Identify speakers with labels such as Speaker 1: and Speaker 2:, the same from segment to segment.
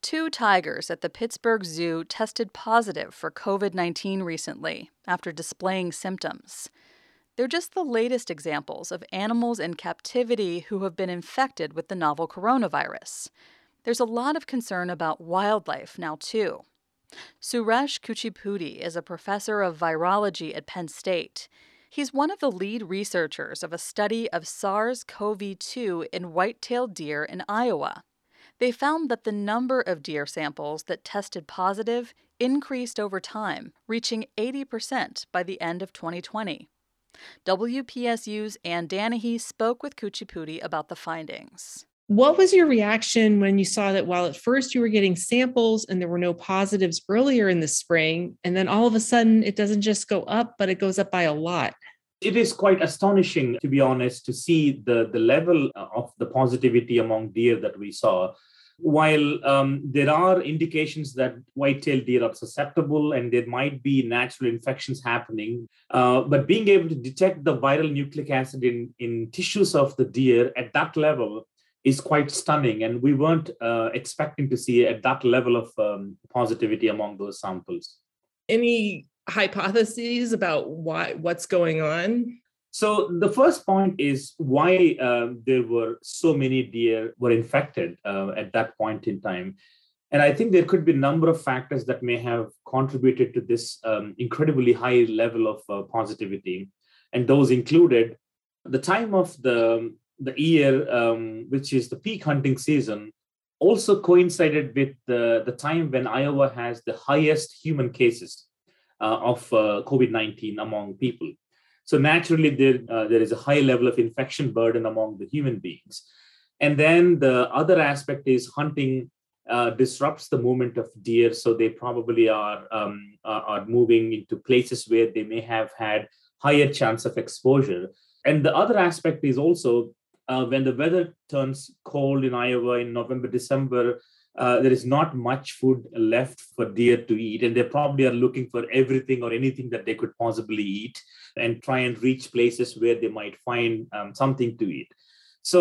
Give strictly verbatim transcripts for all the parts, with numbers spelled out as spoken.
Speaker 1: Two tigers at the Pittsburgh Zoo tested positive for covid nineteen recently after displaying symptoms. They're just the latest examples of animals in captivity who have been infected with the novel coronavirus. There's a lot of concern about wildlife now, too. Suresh Kuchipudi is a professor of virology at Penn State. He's one of the lead researchers of a study of SARS-C o V two in white-tailed deer in Iowa. They found that the number of deer samples that tested positive increased over time, reaching eighty percent by the end of twenty twenty. W P S U's Ann Danahy spoke with Kuchipudi about the findings.
Speaker 2: What was your reaction when you saw that while at first you were getting samples and there were no positives earlier in the spring, and then all of a sudden it doesn't just go up, but it goes up by a lot?
Speaker 3: It is quite astonishing, to be honest, to see the, the level of the positivity among deer that we saw. While um, there are indications that white-tailed deer are susceptible and there might be natural infections happening, uh, but being able to detect the viral nucleic acid in, in tissues of the deer at that level is quite stunning. And we weren't uh, expecting to see at that level of um, positivity among those samples.
Speaker 2: Any hypotheses about why what's going on?
Speaker 3: So the first point is why uh, there were so many deer were infected uh, at that point in time. And I think there could be a number of factors that may have contributed to this um, incredibly high level of uh, positivity. And those included the time of the, the year, um, which is the peak hunting season, also coincided with the, the time when Iowa has the highest human cases uh, of uh, covid nineteen among people. So naturally, there, uh, there is a high level of infection burden among the human beings. And then the other aspect is hunting uh, disrupts the movement of deer. So they probably are, um, are, are moving into places where they may have had higher chance of exposure. And the other aspect is also uh, when the weather turns cold in Iowa in November, December, Uh, there is not much food left for deer to eat, and they probably are looking for everything or anything that they could possibly eat and try and reach places where they might find um, something to eat. So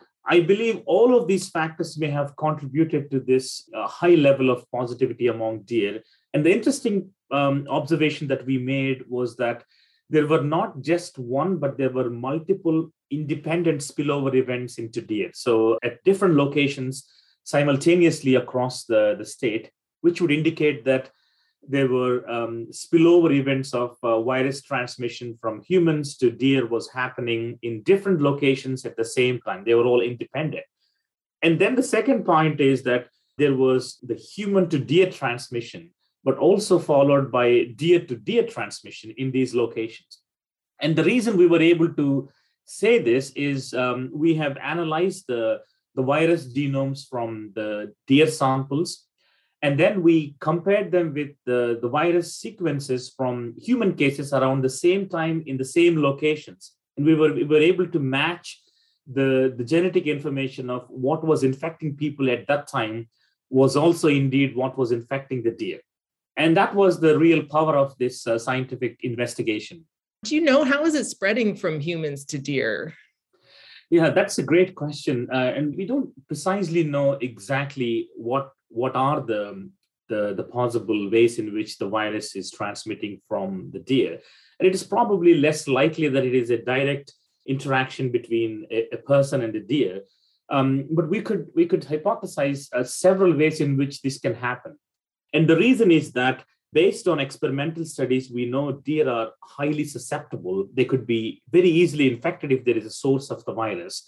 Speaker 3: I believe all of these factors may have contributed to this uh, high level of positivity among deer. And the interesting um, observation that we made was that there were not just one, but there were multiple independent spillover events into deer. So at different locations, simultaneously across the, the state, which would indicate that there were um, spillover events of uh, virus transmission from humans to deer was happening in different locations at the same time. They were all independent. And then the second point is that there was the human to deer transmission, but also followed by deer to deer transmission in these locations. And the reason we were able to say this is um, we have analyzed the the virus genomes from the deer samples, and then we compared them with the, the virus sequences from human cases around the same time in the same locations. And we were, we were able to match the, the genetic information of what was infecting people at that time was also indeed what was infecting the deer. And that was the real power of this uh, scientific investigation.
Speaker 2: Do you know, how is it spreading from humans to deer?
Speaker 3: Yeah, that's a great question. Uh, and we don't precisely know exactly what what are the, the, the possible ways in which the virus is transmitting from the deer. And it is probably less likely that it is a direct interaction between a, a person and a deer. Um, but we could, we could hypothesize uh, several ways in which this can happen. And the reason is that based on experimental studies, we know deer are highly susceptible. They could be very easily infected if there is a source of the virus.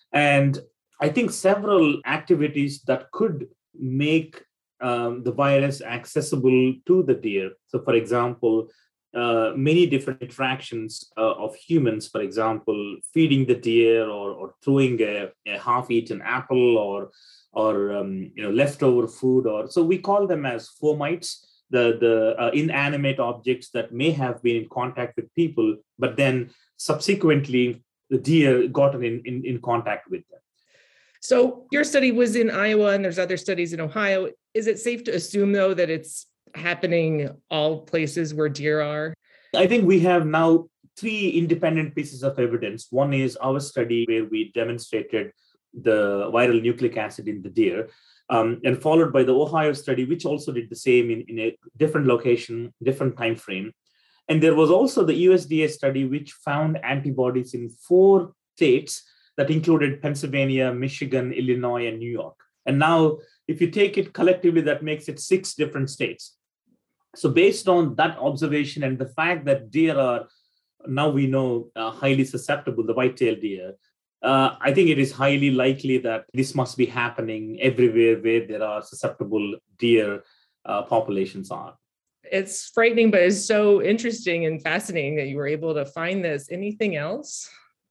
Speaker 3: And I think several activities that could make um, the virus accessible to the deer. So, for example, uh, many different interactions uh, of humans, for example, feeding the deer or, or throwing a, a half-eaten apple or, or um, you know, leftover food. Or so we call them as fomites. the, the uh, inanimate objects that may have been in contact with people, but then subsequently the deer gotten in, in, in contact with them.
Speaker 2: So your study was in Iowa and there's other studies in Ohio. Is it safe to assume, though, that it's happening all places where deer are?
Speaker 3: I think we have now three independent pieces of evidence. One is our study where we demonstrated the viral nucleic acid in the deer. um, and followed by the Ohio study, which also did the same in, in a different location, different time frame. And there was also the U S D A study, which found antibodies in four states that included Pennsylvania, Michigan, Illinois, and New York. And now, if you take it collectively, that makes it six different states. So based on that observation and the fact that deer are, now we know, uh, highly susceptible, the white-tailed deer, uh, I think it is highly likely that this must be happening everywhere where there are susceptible deer uh, populations are.
Speaker 2: It's frightening, but it's so interesting and fascinating that you were able to find this. Anything else?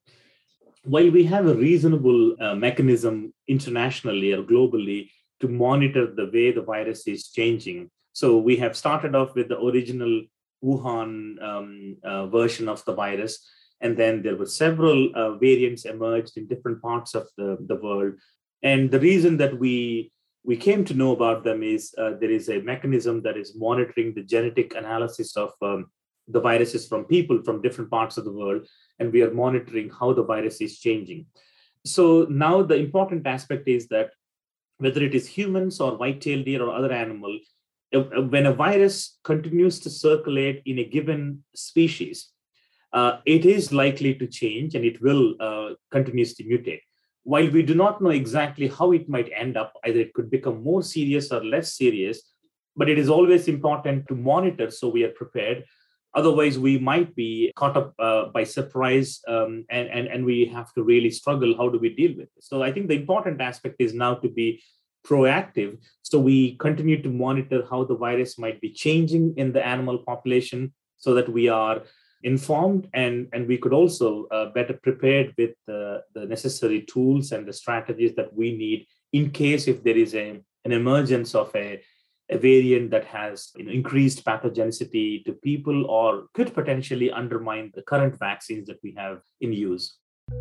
Speaker 3: While we have a reasonable uh, mechanism internationally or globally to monitor the way the virus is changing, so we have started off with the original Wuhan um, uh, version of the virus, and then there were several uh, variants emerged in different parts of the, the world. And the reason that we we came to know about them is uh, there is a mechanism that is monitoring the genetic analysis of um, the viruses from people from different parts of the world, and we are monitoring how the virus is changing. So now the important aspect is that whether it is humans or white-tailed deer or other animal, when a virus continues to circulate in a given species, uh, it is likely to change and it will uh, continuously mutate. While we do not know exactly how it might end up, either it could become more serious or less serious, but it is always important to monitor so we are prepared. Otherwise, we might be caught up uh, by surprise um, and, and, and we have to really struggle. How do we deal with it? So I think the important aspect is now to be proactive. So we continue to monitor how the virus might be changing in the animal population so that we are informed and, and we could also uh, better prepared with the, the necessary tools and the strategies that we need in case if there is a, an emergence of a, a variant that has you know, increased pathogenicity to people or could potentially undermine the current vaccines that we have in use.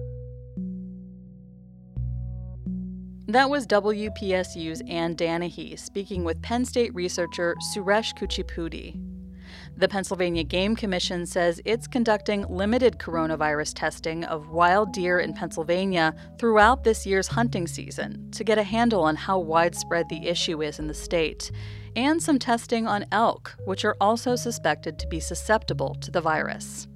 Speaker 1: That was W P S U's Ann Danahy speaking with Penn State researcher Suresh Kuchipudi. The Pennsylvania Game Commission says it's conducting limited coronavirus testing of wild deer in Pennsylvania throughout this year's hunting season to get a handle on how widespread the issue is in the state, and some testing on elk, which are also suspected to be susceptible to the virus.